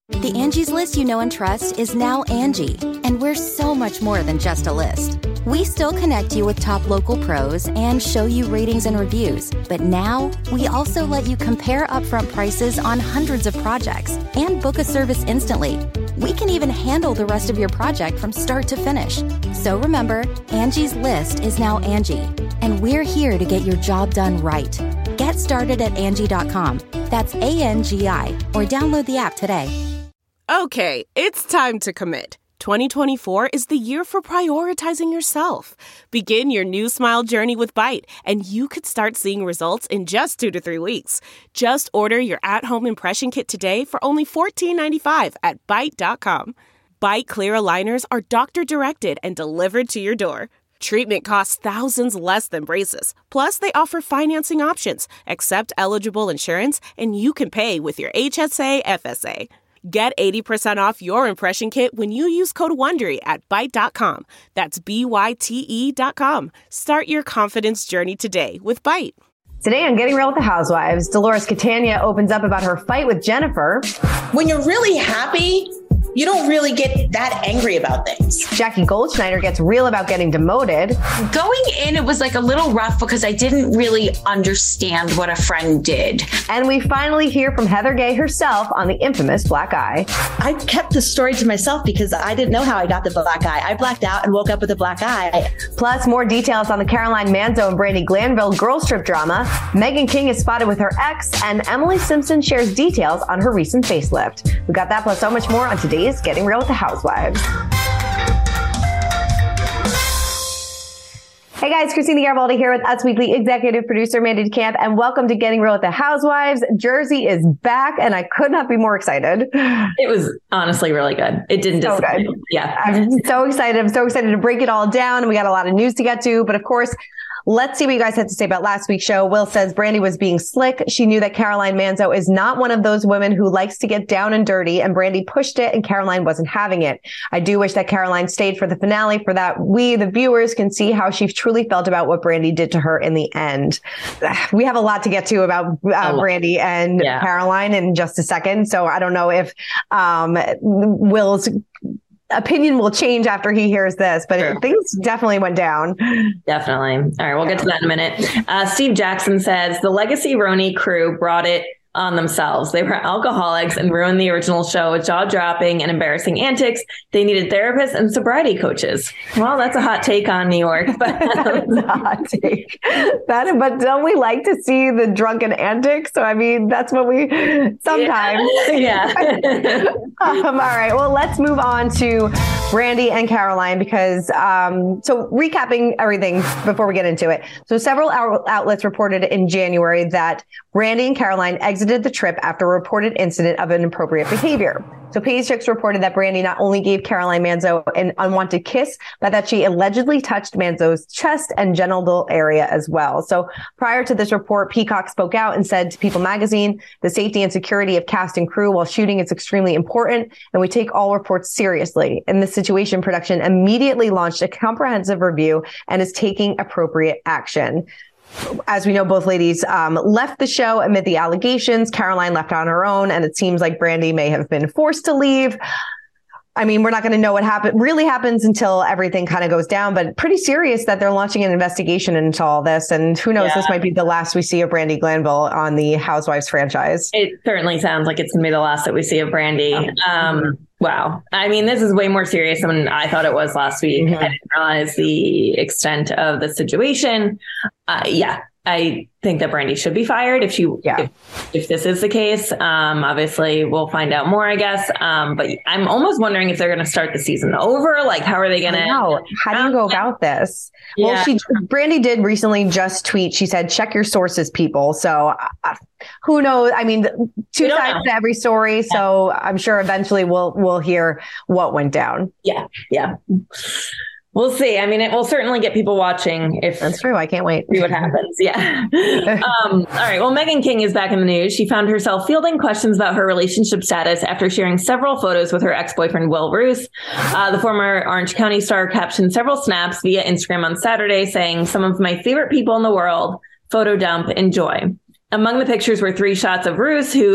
The Angie's List you know and trust is now Angie, and we're so much more than just a list. We still connect you with top local pros and show you ratings and reviews, but now we also let you compare upfront prices on hundreds of projects and book a service instantly. We can even handle the rest of your project from start to finish. So remember, Angie's List is now Angie, and we're here to get your job done right. Get started at Angie.com. That's ANGI, or download the app today. Okay, it's time to commit. 2024 is the year for prioritizing yourself. Begin your new smile journey with Byte, and you could start seeing results in just 2 to 3 weeks. Just order your at-home impression kit today for only $14.95 at Byte.com. Byte Clear aligners are doctor-directed and delivered to your door. Treatment costs thousands less than braces. Plus, they offer financing options, accept eligible insurance, and you can pay with your HSA FSA. Get 80% off your impression kit when you use code WONDERY at Byte.com. That's BYTE.com. Start your confidence journey today with Byte. Today on Getting Real with the Housewives, Dolores Catania opens up about her fight with Jennifer. When you're really happy, you don't really get that angry about things. Jackie Goldschneider gets real about getting demoted. Going in, it was like a little rough because I didn't really understand what a friend did. And we finally hear from Heather Gay herself on the infamous black eye. I kept the story to myself because I didn't know how I got the black eye. I blacked out and woke up with a black eye. Plus, more details on the Caroline Manzo and Brandi Glanville girls trip drama. Meghan King is spotted with her ex, and Emily Simpson shares details on her recent facelift. We got that plus so much more on today's Getting Real with the Housewives. Hey guys, Christina Garibaldi here with Us Weekly executive producer Mandy DeCamp, and welcome to Getting Real with the Housewives. Jersey is back, and I could not be more excited. It was honestly really good. It didn't disappoint. Yeah, I'm so excited. I'm so excited to break it all down, and we got a lot of news to get to, but of course, let's see what you guys had to say about last week's show. Will says Brandi was being slick. She knew that Caroline Manzo is not one of those women who likes to get down and dirty, and Brandi pushed it and Caroline wasn't having it. I do wish that Caroline stayed for the finale for that we, the viewers, can see how she truly felt about what Brandi did to her in the end. We have a lot to get to about Brandi and Caroline in just a second. So I don't know if Will's opinion will change after he hears this, but things definitely went down. Definitely. All right, we'll get to that in a minute. Steve Jackson says the Legacy Roni crew brought it on themselves. They were alcoholics and ruined the original show with jaw-dropping and embarrassing antics. They needed therapists and sobriety coaches. Well, that's a hot take on New York. But that's a hot take. But don't we like to see the drunken antics? So, I mean, that's what we sometimes. Yeah. All right. Well, let's move on to Brandi and Caroline because, so recapping everything before we get into it. So several outlets reported in January that Brandi and Caroline exited the trip after a reported incident of inappropriate behavior. So Page Six reported that Brandi not only gave Caroline Manzo an unwanted kiss, but that she allegedly touched Manzo's chest and genital area as well. So prior to this report, Peacock spoke out and said to People magazine, the safety and security of cast and crew while shooting is extremely important, and we take all reports seriously. In this situation, production immediately launched a comprehensive review and is taking appropriate action. As we know, both ladies left the show amid the allegations. Caroline left on her own, and it seems like Brandi may have been forced to leave. I mean, we're not going to know what really happens until everything kind of goes down, but pretty serious that they're launching an investigation into all this. And who knows, this might be the last we see of Brandi Glanville on the Housewives franchise. It certainly sounds like it's going to be the last that we see of Brandi. Wow. I mean, this is way more serious than I thought it was last week. I didn't realize the extent of the situation. I think that Brandi should be fired if this is the case. Obviously, we'll find out more, I guess. But I'm almost wondering if they're going to start the season over. Like, how are they going to? How do you go about this? Yeah. Well, Brandi did recently just tweet. She said, "Check your sources, people." So who knows? I mean, two sides to every story. So I'm sure eventually we'll hear what went down. Yeah. We'll see. I mean, it will certainly get people watching. If that's true, I can't wait. See what happens. Yeah. All right. Well, Meghan King is back in the news. She found herself fielding questions about her relationship status after sharing several photos with her ex-boyfriend, Will Roos. The former Orange County star captioned several snaps via Instagram on Saturday saying, "Some of my favorite people in the world, photo dump, enjoy." Among the pictures were 3 shots of Roos, who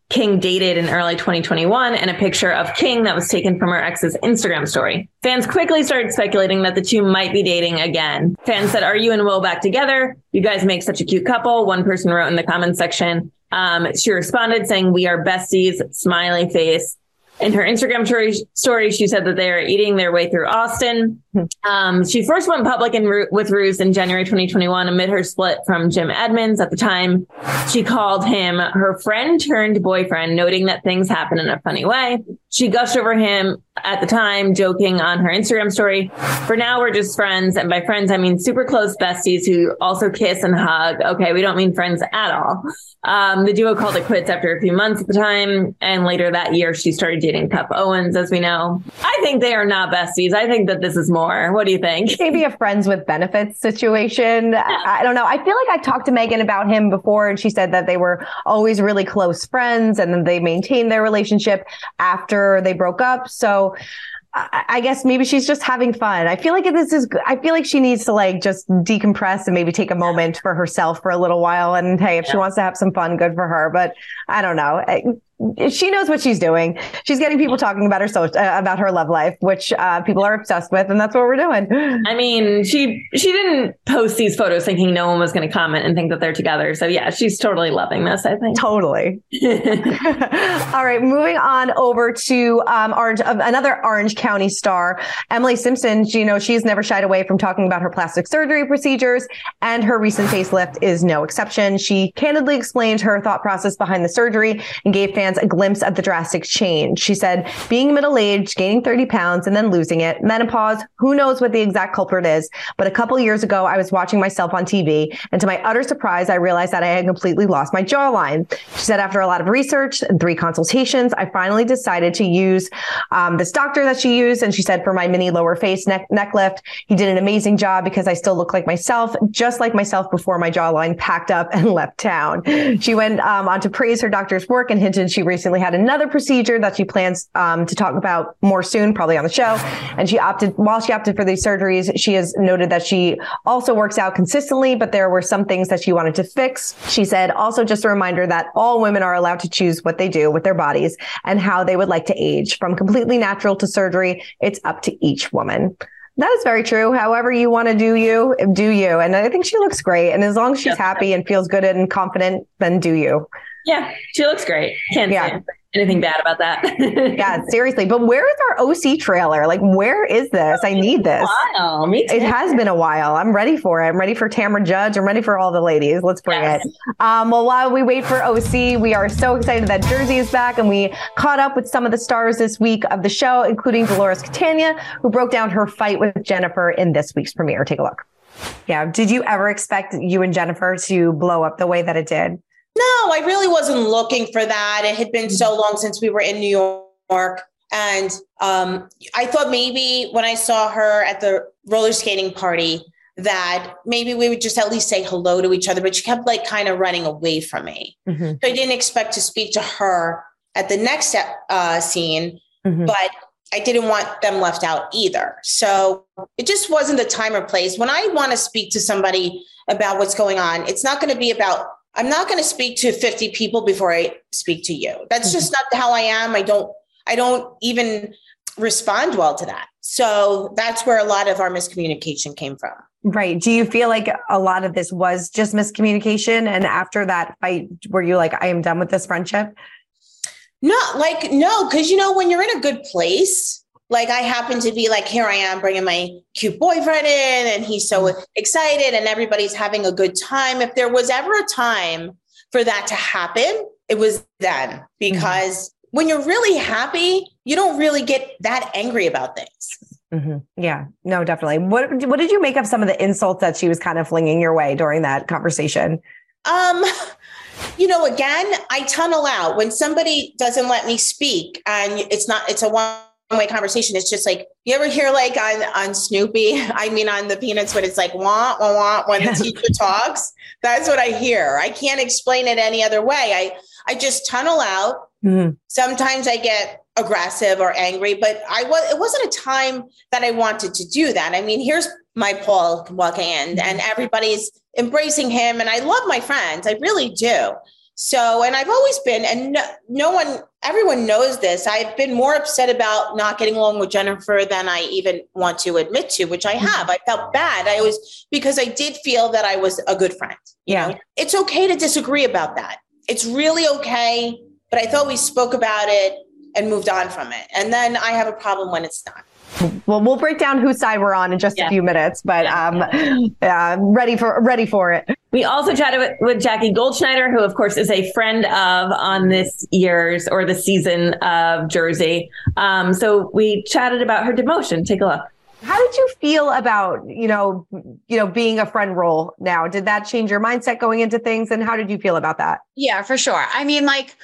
King dated in early 2021 and a picture of King that was taken from her ex's Instagram story. Fans quickly started speculating that the two might be dating again. Fans said, "Are you and Will back together? You guys make such a cute couple." One person wrote in the comments section. She responded saying, "We are besties," smiley face. In her Instagram story, she said that they are eating their way through Austin. She first went public with Ruse in January 2021 amid her split from Jim Edmonds. At the time, she called him her friend turned boyfriend, noting that things happen in a funny way. She gushed over him at the time, joking on her Instagram story. "For now, we're just friends. And by friends, I mean super close besties who also kiss and hug." Okay, we don't mean friends at all. The duo called it quits after a few months at the time. And later that year, she started dating Cup Owens, as we know. I think they are not besties. I think that this is more. What do you think? Maybe a friends with benefits situation. I don't know. I feel like I talked to Megan about him before, and she said that they were always really close friends and then they maintained their relationship after they broke up. So I guess maybe she's just having fun. I feel like I feel like she needs to like just decompress and maybe take a moment for herself for a little while. And hey, if she wants to have some fun, good for her. But I don't know. She knows what she's doing. She's getting people talking about about her love life, which people are obsessed with, and that's what we're doing. I mean, she didn't post these photos thinking no one was going to comment and think that they're together. So yeah, she's totally loving this, I think. Totally. All right, moving on over to another Orange County star, Emily Simpson. She's never shied away from talking about her plastic surgery procedures, and her recent facelift is no exception. She candidly explained her thought process behind the surgery and gave fans a glimpse of the drastic change. She said, "Being middle-aged, gaining 30 pounds and then losing it, menopause, who knows what the exact culprit is. But a couple years ago, I was watching myself on TV, and to my utter surprise, I realized that I had completely lost my jawline." She said, "After a lot of research and 3 consultations, I finally decided to use this doctor that she used." And she said, "For my mini lower face neck lift, he did an amazing job because I still look like myself, just like myself before my jawline packed up and left town." She went on to praise her doctor's work and hinted she recently had another procedure that she plans to talk about more soon, probably on the show. And while she opted for these surgeries, she has noted that she also works out consistently, but there were some things that she wanted to fix. She said, "Also, just a reminder that all women are allowed to choose what they do with their bodies and how they would like to age. From completely natural to surgery, it's up to each woman." That is very true. However you want to do you. And I think she looks great. And as long as she's happy and feels good and confident, then do you. Yeah, she looks great. Can't say anything bad about that. Yeah, seriously. But where is our OC trailer? Like, where is this? I need this. Wow, me too. It has been a while. I'm ready for it. I'm ready for Tamra Judge. I'm ready for all the ladies. Let's bring it. Well, while we wait for OC, we are so excited that Jersey is back, and we caught up with some of the stars this week of the show, including Dolores Catania, who broke down her fight with Jennifer in this week's premiere. Take a look. Yeah. Did you ever expect you and Jennifer to blow up the way that it did? No, I really wasn't looking for that. It had been so long since we were in New York. And I thought maybe when I saw her at the roller skating party that maybe we would just at least say hello to each other, but she kept like kind of running away from me. Mm-hmm. So I didn't expect to speak to her at the next scene, but I didn't want them left out either. So it just wasn't the time or place. When I want to speak to somebody about what's going on, it's not going to be about, I'm not going to speak to 50 people before I speak to you. That's just not how I am. I don't even respond well to that. So that's where a lot of our miscommunication came from. Right. Do you feel like a lot of this was just miscommunication? And after that fight, were you like, I am done with this friendship? No, because, when you're in a good place, like I happen to be like, here I am bringing my cute boyfriend in and he's so excited and everybody's having a good time. If there was ever a time for that to happen, it was then, because when you're really happy, you don't really get that angry about things. Mm-hmm. Yeah, no, definitely. What did you make of some of the insults that she was kind of flinging your way during that conversation? Again, I tunnel out when somebody doesn't let me speak, and it's a one-way conversation. It's just like, you ever hear like on Snoopy, on the Peanuts, when it's like, wah, wah, wah, when the teacher talks, that's what I hear. I can't explain it any other way. I just tunnel out. Mm-hmm. Sometimes I get aggressive or angry, but it wasn't a time that I wanted to do that. Here's my Paul walking in and everybody's embracing him. And I love my friends. I really do. So, and I've always been, and everyone knows this. I've been more upset about not getting along with Jennifer than I even want to admit to, which I have. I felt bad. Because I did feel that I was a good friend. You know? It's okay to disagree about that. It's really okay. But I thought we spoke about it and moved on from it. And then I have a problem when it's not. Well, we'll break down whose side we're on in just a few minutes, but ready for it. We also chatted with Jackie Goldschneider, who, of course, is a friend of on this year's or the season of Jersey. So we chatted about her demotion. Take a look. How did you feel about, being a friend role now? Did that change your mindset going into things? And how did you feel about that? Yeah, for sure. I mean,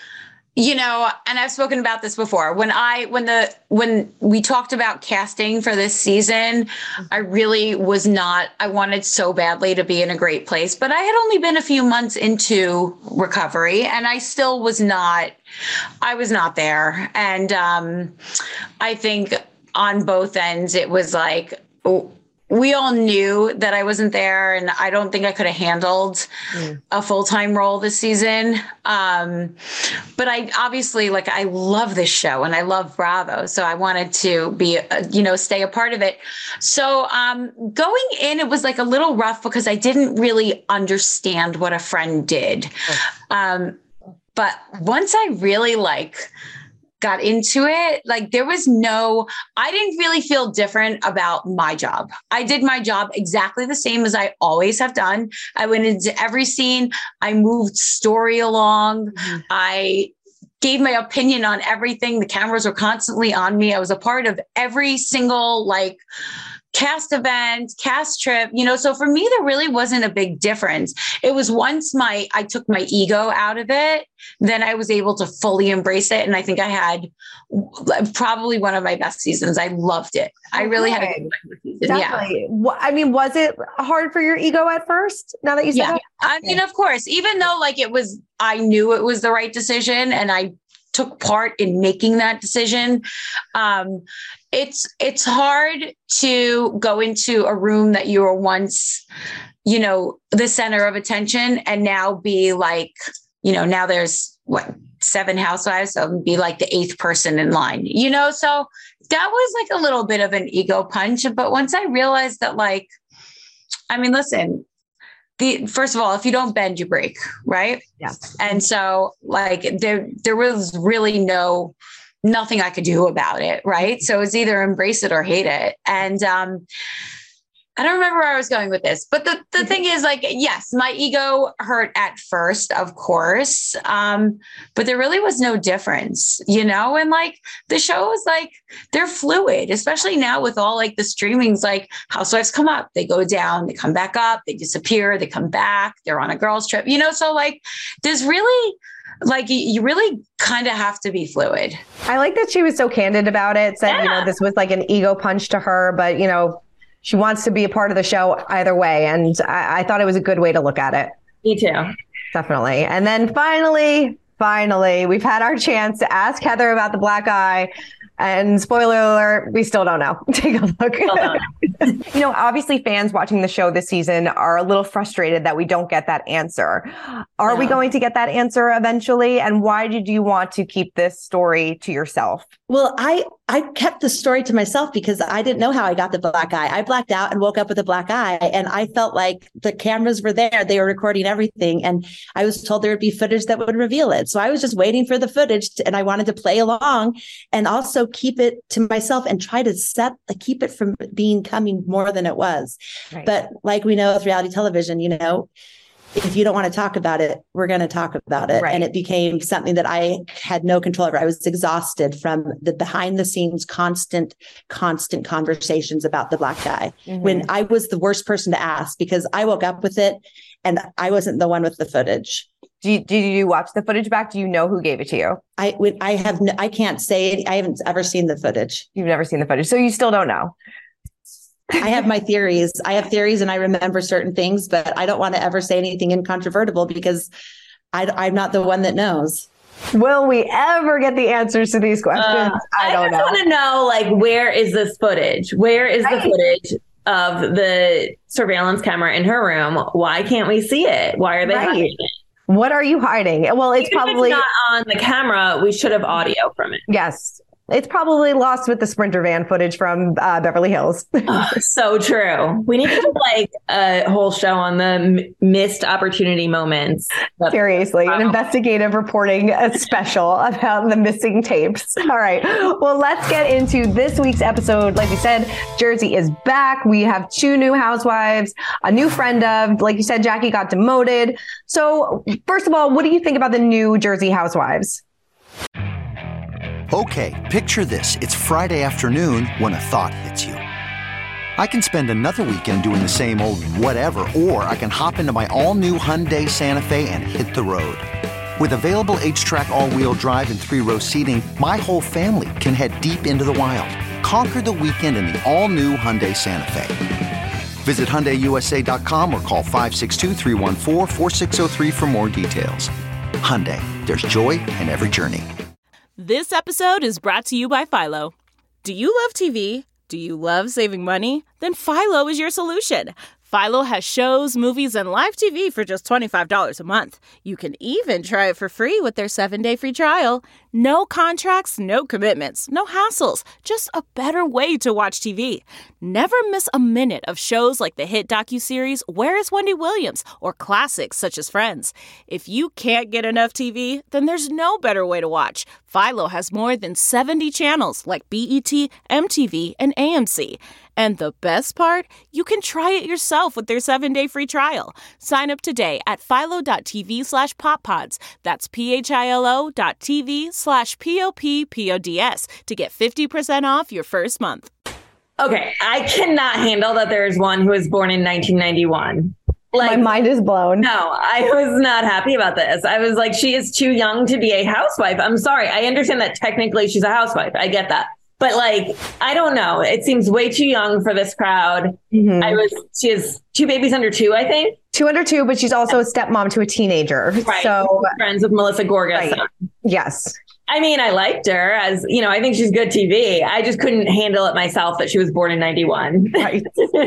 and I've spoken about this before. When we talked about casting for this season, I really I wanted so badly to be in a great place, but I had only been a few months into recovery and I still was not there. And I think on both ends, it was like, we all knew that I wasn't there, and I don't think I could have handled a full-time role this season. But I obviously, I love this show and I love Bravo. So I wanted to be, stay a part of it. So going in, it was a little rough because I didn't really understand what a friend did. But once I really got into it, I didn't really feel different about my job. I did my job exactly the same as I always have done. I went into every scene. I moved story along. I gave my opinion on everything. The cameras were constantly on me. I was a part of every single cast event, cast trip, so for me, there really wasn't a big difference. It was once I took my ego out of it, then I was able to fully embrace it. And I think I had probably one of my best seasons. I loved it. I really had a good season. Definitely. Yeah. I mean, was it hard for your ego at first? Now that you said that? I mean, of course, even though I knew it was the right decision and I took part in making that decision. It's hard to go into a room that you were once, the center of attention and now be now there's 7 housewives, so be the 8th person in line, so that was a little bit of an ego punch. But once I realized that, listen, first of all, if you don't bend, you break, right? Yeah. And so there was really nothing I could do about it, right? So it's either embrace it or hate it. And I don't remember where I was going with this, but the thing is yes, my ego hurt at first, of course. But there really was no difference, and the show is they're fluid, especially now with all the streamings, housewives come up, they go down, they come back up, they disappear, they come back, they're on a girls trip, so there's really you really kind of have to be fluid. I like that she was so candid about it, said, this was an ego punch to her, but she wants to be a part of the show either way. And I thought it was a good way to look at it. Me too. Definitely. And then finally, we've had our chance to ask Heather about the black eye. And spoiler alert, we still don't know. Take a look. Obviously fans watching the show this season are a little frustrated that we don't get that answer. Are we going to get that answer eventually? And why did you want to keep this story to yourself? Well, I kept the story to myself because I didn't know how I got the black eye. I blacked out and woke up with a black eye. And I felt like the cameras were there. They were recording everything. And I was told there would be footage that would reveal it. So I was just waiting for the footage and I wanted to play along and also keep it to myself and try to keep it from becoming more than it was. Right. But like we know with reality television, if you don't want to talk about it, we're going to talk about it. Right. And it became something that I had no control over. I was exhausted from the behind the scenes, constant conversations about the black guy when I was the worst person to ask because I woke up with it and I wasn't the one with the footage. Did you watch the footage back? Do you know who gave it to you? I can't say it. I haven't ever seen the footage. You've never seen the footage. So you still don't know. I have my theories. I have theories and I remember certain things, but I don't want to ever say anything incontrovertible because I'm not the one that knows. Will we ever get the answers to these questions? I don't know. I want to know, where is this footage? Where is the footage of the surveillance camera in her room? Why can't we see it? Why are they hiding it? What are you hiding? Well, it's Even probably if it's not on the camera. We should have audio from it. Yes. It's probably lost with the Sprinter van footage from Beverly Hills. So true. We need to do like a whole show on the missed opportunity moments. Seriously, an investigative reporting special about the missing tapes. All right. Well, let's get into this week's episode. Like we said, Jersey is back. We have 2 new housewives, a new friend of, like you said, Jackie got demoted. So first of all, what do you think about the new Jersey housewives? Okay, picture this. It's Friday afternoon when a thought hits you. I can spend another weekend doing the same old whatever, or I can hop into my all-new Hyundai Santa Fe and hit the road. With available H-Track all-wheel drive and 3-row seating, my whole family can head deep into the wild. Conquer the weekend in the all-new Hyundai Santa Fe. Visit HyundaiUSA.com or call 562-314-4603 for more details. Hyundai, there's joy in every journey. This episode is brought to you by Philo. Do you love TV? Do you love saving money? Then Philo is your solution. Philo has shows, movies, and live TV for just $25 a month. You can even try it for free with their 7-day free trial. No contracts, no commitments, no hassles. Just a better way to watch TV. Never miss a minute of shows like the hit docuseries Where is Wendy Williams? Or classics such as Friends. If you can't get enough TV, then there's no better way to watch. Philo has more than 70 channels like BET, MTV, and AMC. And the best part? You can try it yourself with their 7-day free trial. Sign up today at philo.tv/poppods. That's philo.tv/POPPODS to get 50% off your first month. Okay, I cannot handle that there's one who was born in 1991. My mind is blown. No, I was not happy about this. I was like, she is too young to be a housewife. I'm sorry. I understand that technically she's a housewife. I get that. But like, I don't know. It seems way too young for this crowd. Mm-hmm. She has 2 babies under 2, I think. 2 under 2, but she's also a stepmom to a teenager. Right. So friends with Melissa Gorga's son. Yes. I mean, I liked her as, you know, I think she's good TV. I just couldn't handle it myself that she was born in 91. Right.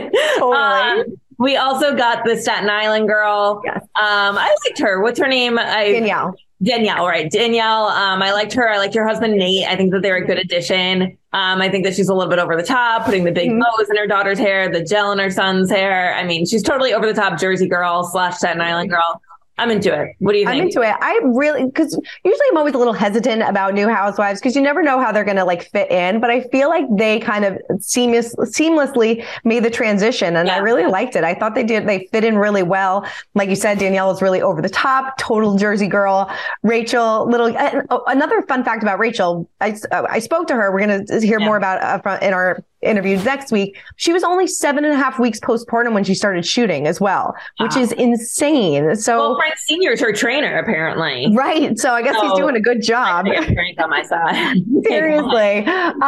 Totally. We also got the Staten Island girl. Yes. I liked her. What's her name? Danielle, right. Danielle. I liked her. I liked her husband, Nate. I think that they're a good addition. I think that she's a little bit over the top, putting the big bows in her daughter's hair, the gel in her son's hair. I mean, she's totally over the top Jersey girl / Staten Island girl. I'm into it. What do you think? I'm into it. I really, because usually I'm always a little hesitant about new housewives because you never know how they're going to like fit in. But I feel like they kind of seamlessly made the transition. And I really liked it. I thought they fit in really well. Like you said, Danielle was really over the top, total Jersey girl. Rachel, another fun fact about Rachel, I spoke to her. We're going to hear more about in our interview next week. She was only 7.5 weeks postpartum when she started shooting as well, which is insane. So Frank Sr. is her trainer, apparently. Right. So I guess he's doing a good job. Frank on my side. Seriously.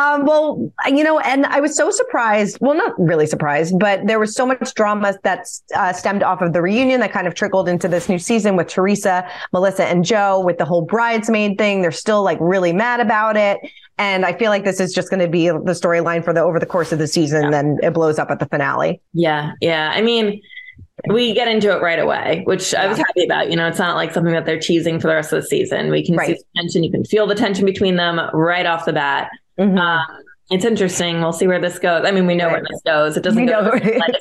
Well, you know, and I was so surprised. Well, not really surprised, but there was so much drama that stemmed off of the reunion that kind of trickled into this new season with Teresa, Melissa, and Joe with the whole bridesmaid thing. They're still like really mad about it. And I feel like this is just going to be the storyline for over the course of the season. Then it blows up at the finale. Yeah. Yeah. I mean, we get into it right away, which I was happy about. You know, it's not like something that they're teasing for the rest of the season. We can see the tension. You can feel the tension between them right off the bat. Mm-hmm. It's interesting. We'll see where this goes. I mean, we know where this goes. It doesn't go where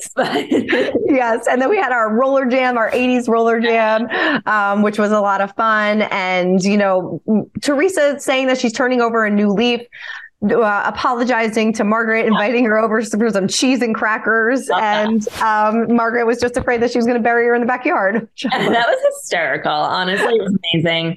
it Yes. And then we had our roller jam, our 80s roller jam, which was a lot of fun. And, you know, Teresa saying that she's turning over a new leaf, apologizing to Margaret, inviting her over for some cheese and crackers. And Margaret was just afraid that she was going to bury her in the backyard. That was hysterical. Honestly, it was amazing.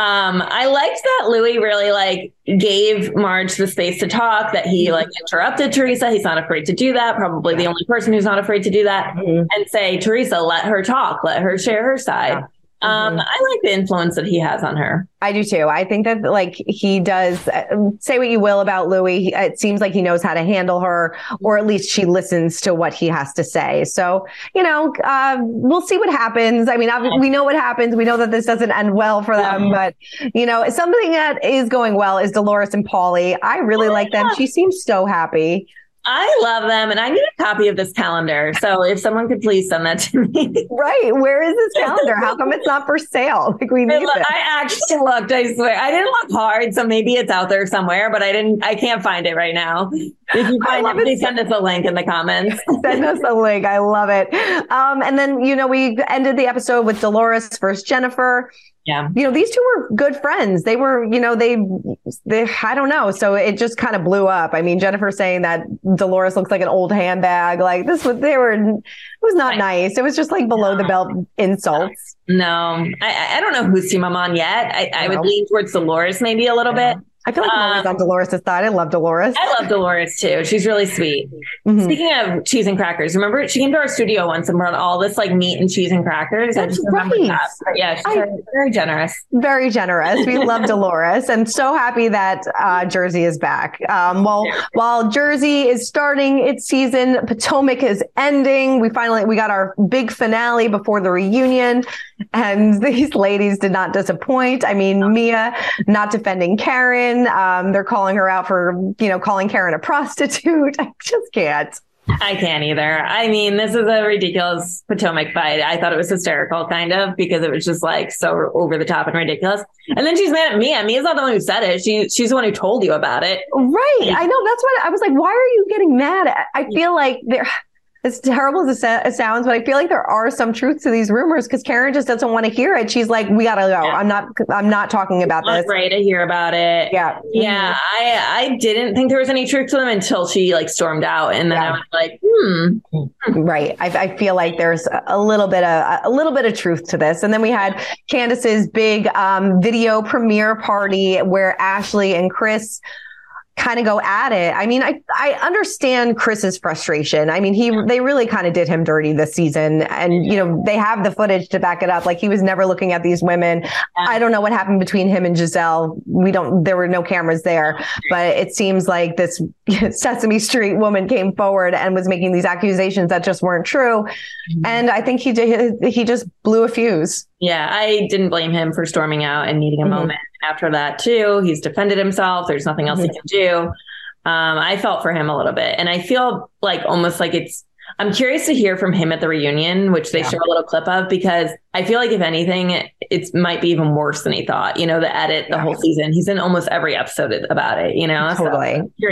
I liked that Louis really gave Marge the space to talk, that he interrupted Teresa. He's not afraid to do that. Probably the only person who's not afraid to do that, and say, Teresa, let her talk, let her share her side. I like the influence that he has on her. I do too. I think that he does, say what you will about Louis. It seems like he knows how to handle her, or at least she listens to what he has to say. So, you know, we'll see what happens. I mean, we know what happens. We know that this doesn't end well for them, but you know, something that is going well is Dolores and Paulie. I really like them. She seems so happy. I love them, and I need a copy of this calendar. So if someone could please send that to me. Right. Where is this calendar? How come it's not for sale? Like we need it. I actually looked, I swear. I didn't look hard, so maybe it's out there somewhere, but I can't find it right now. If you find it, please send us a link in the comments. Send us a link. I love it. And then, we ended the episode with Dolores versus Jennifer. Yeah. These two were good friends. They were, they I don't know. So it just kind of blew up. I mean, Jennifer saying that Dolores looks like an old handbag. Like it was not nice. It was just like below the belt insults. No, I don't know whose team I'm on yet. I would lean towards Dolores maybe a little bit. I feel like I'm always on Dolores' side. I love Dolores. I love Dolores too. She's really sweet. Mm-hmm. Speaking of cheese and crackers, remember she came to our studio once and brought all this like meat and cheese and crackers. That's I just remember that. But yeah, she's very generous. Very generous. We love Dolores, and so happy that Jersey is back. While Jersey is starting its season, Potomac is ending. We got our big finale before the reunion, and these ladies did not disappoint. I mean, Mia not defending Karen. They're calling her out for, calling Karen a prostitute. I just can't. I can't either. I mean, this is a ridiculous Potomac fight. I thought it was hysterical, kind of, because it was just like so over the top and ridiculous. And then she's mad at Mia. Mia's not the one who said it. She's the one who told you about it. Right. I know. That's what I was like. Why are you getting mad? I feel like as terrible as it sounds, but I feel like there are some truth to these rumors because Karen just doesn't want to hear it. She's like, we gotta go. Yeah. I'm not talking about this. I'm ready to hear about it. Yeah. Yeah. I didn't think there was any truth to them until she like stormed out. And then I was like, Right. I feel like there's a little bit of truth to this. And then we had Candace's big video premiere party where Ashley and Chris kind of go at it. I mean, I understand Chris's frustration. I mean, they really kind of did him dirty this season. And, they have the footage to back it up. Like he was never looking at these women. I don't know what happened between him and Giselle. There were no cameras there, but it seems like this Sesame Street woman came forward and was making these accusations that just weren't true. Mm-hmm. And I think he just blew a fuse. Yeah, I didn't blame him for storming out and needing a moment after that, too. He's defended himself. There's nothing else he can do. I felt for him a little bit. And I feel like almost like I'm curious to hear from him at the reunion, which they show a little clip of, because I feel like if anything, it might be even worse than he thought. The edit, the whole season. He's in almost every episode about it, Totally. So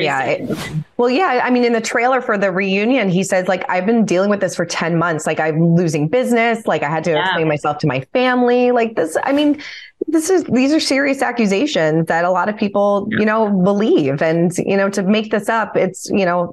I mean, in the trailer for the reunion, he says, like, I've been dealing with this for 10 months. Like, I'm losing business. Like, I had to explain myself to my family. Like this, I mean, these are serious accusations that a lot of people, believe. And, to make this up, it's,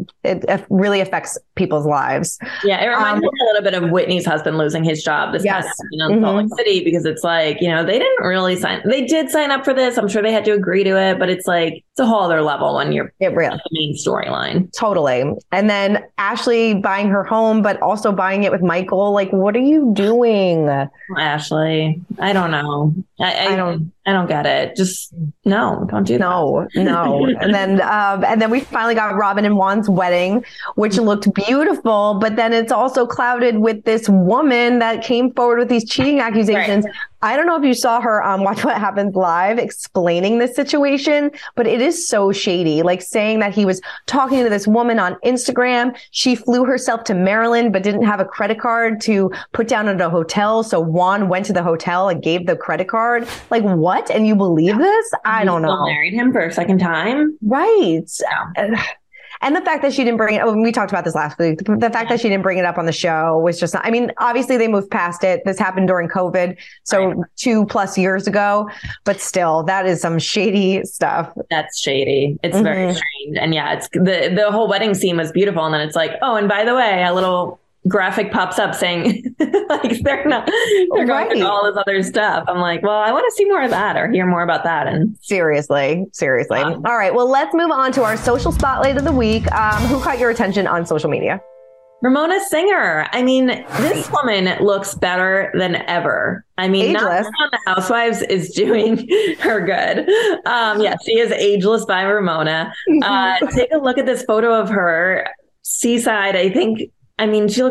it really affects people's lives. Yeah. It reminds me a little bit of Whitney's husband losing his job this past in Salt Lake City, because it's like, they didn't really they did sign up for this. I'm sure they had to agree to it, but it's like, it's a whole other level when you're the main storyline. Totally. And then Ashley buying her home, but also buying it with Michael. Like, what are you doing? Ashley, I don't know. I don't get it. Just don't do that. No. And then we finally got Robin and Juan's wedding, which looked beautiful, but then it's also clouded with this woman that came forward with these cheating accusations. Right. I don't know if you saw her Watch What Happens Live explaining this situation, but it is so shady. Like saying that he was talking to this woman on Instagram. She flew herself to Maryland, but didn't have a credit card to put down at a hotel. So Juan went to the hotel and gave the credit card. Like what? And you believe this? I don't know. Married him for a second time. Right. Yeah. And the fact that she didn't bring it, we talked about this last week, the fact that she didn't bring it up on the show was just not, I mean, obviously they moved past it. This happened during COVID. So 2+ years ago, but still that is some shady stuff. That's shady. It's very strange. And yeah, it's the whole wedding scene was beautiful. And then it's like, oh, and by the way, a little graphic pops up saying like they're going through all this other stuff. I'm like, well, I want to see more of that or hear more about that. And seriously. All right. Well, let's move on to our social spotlight of the week. Who caught your attention on social media? Ramona Singer. I mean, this woman looks better than ever. I mean, ageless. Not the Housewives is doing her good. Yeah, she is ageless by Ramona. Take a look at this photo of her seaside. I mean, she looks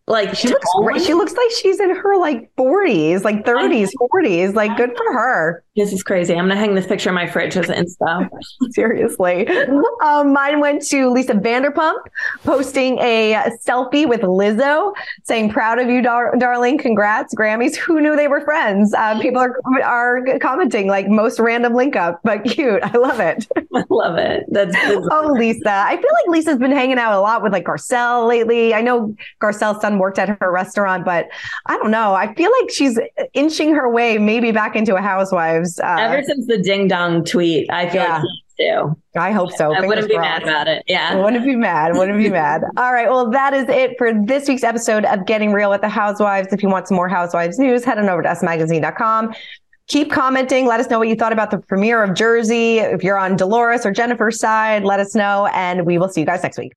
Like she looks like she's in her like 40s, like 30s, 40s. Like good for her. This is crazy. I'm gonna hang this picture on my fridge as Insta. Seriously. Mine went to Lisa Vanderpump posting a selfie with Lizzo saying, "Proud of you, darling. Congrats, Grammys." Who knew they were friends? People are commenting like most random link up, but cute. I love it. I love it. That's oh, Lisa. I feel like Lisa's been hanging out a lot with like Garcelle lately. I know Garcelle's son worked at her restaurant, but I don't know. I feel like she's inching her way maybe back into a Housewives. Ever since the ding dong tweet, I feel like she too. I hope so. I wouldn't be mad about it. Yeah. I wouldn't be mad. All right. Well, that is it for this week's episode of Getting Real with the Housewives. If you want some more Housewives news, head on over to usmagazine.com. Keep commenting. Let us know what you thought about the premiere of Jersey. If you're on Dolores or Jennifer's side, let us know. And we will see you guys next week.